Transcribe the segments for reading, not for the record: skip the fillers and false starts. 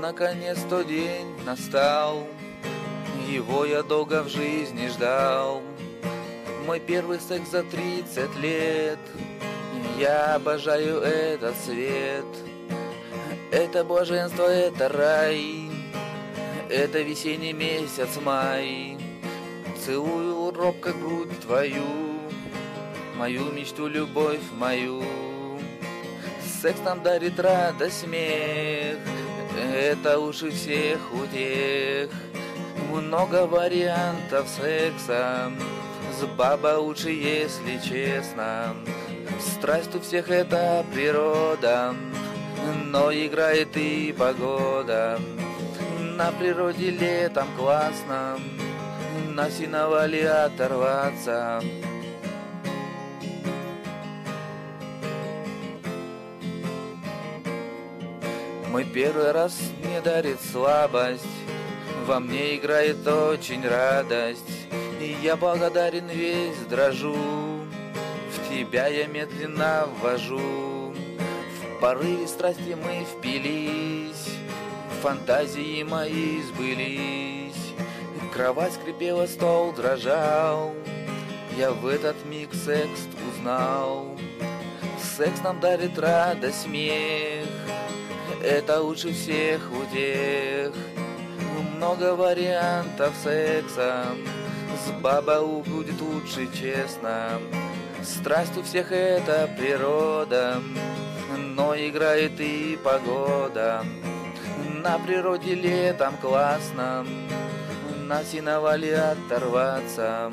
наконец тот день настал, его я долго в жизни ждал. Мой первый секс за 30 лет, я обожаю этот свет. Это блаженство, это рай, это весенний месяц май. Целую робко грудь твою, мою мечту, любовь мою. Секс нам дарит радость, смех, это лучше всех утех. Много вариантов секса, с бабой лучше, если честно. Страсть у всех это природа, но играет и погода. На природе летом классно, на сеновале оторваться. Мой первый раз мне дарит слабость, во мне играет очень радость. И я благодарен, весь дрожу, в тебя я медленно ввожу. В порыве страсти мы впились, фантазии мои сбылись. Кровать скрипела, стол дрожал, я в этот миг секс узнал. Секс нам дарит радость, смех, это лучше всех утех. Много вариантов секса, с бабой будет лучше, честно. Страсть у всех это природа, но играет и погода. На природе летом классно, на сеновале оторваться.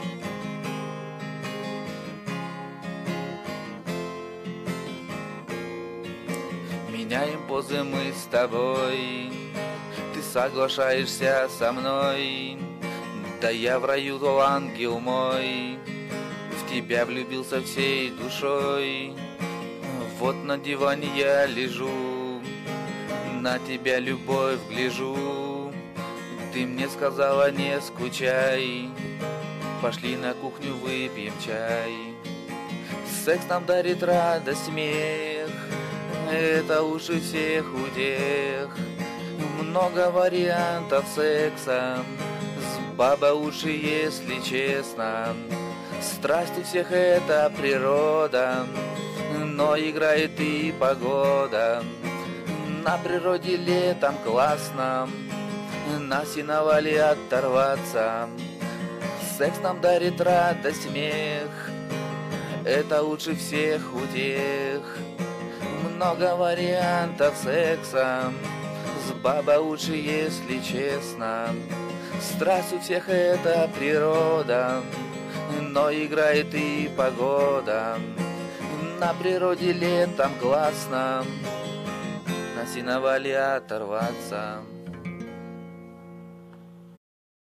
Меняем позы мы с тобой, ты соглашаешься со мной. Да я в раю, то ангел мой, в тебя влюбился всей душой. Вот на диване я лежу, на тебя, любовь, гляжу. Ты мне сказала, не скучай, пошли на кухню, выпьем чай. Секс нам дарит радость, смех, это лучше всех утех. Много вариантов секса, с бабой лучше, если честно. Страсть у всех это природа, но играет и погода. На природе летом классно, на сеновале оторваться. Секс нам дарит радость, смех, это лучше всех утех. Много вариантов секса, с бабой лучше, если честно. Страсть у всех это природа, но играет и погода. На природе летом классно, на сеновале оторваться.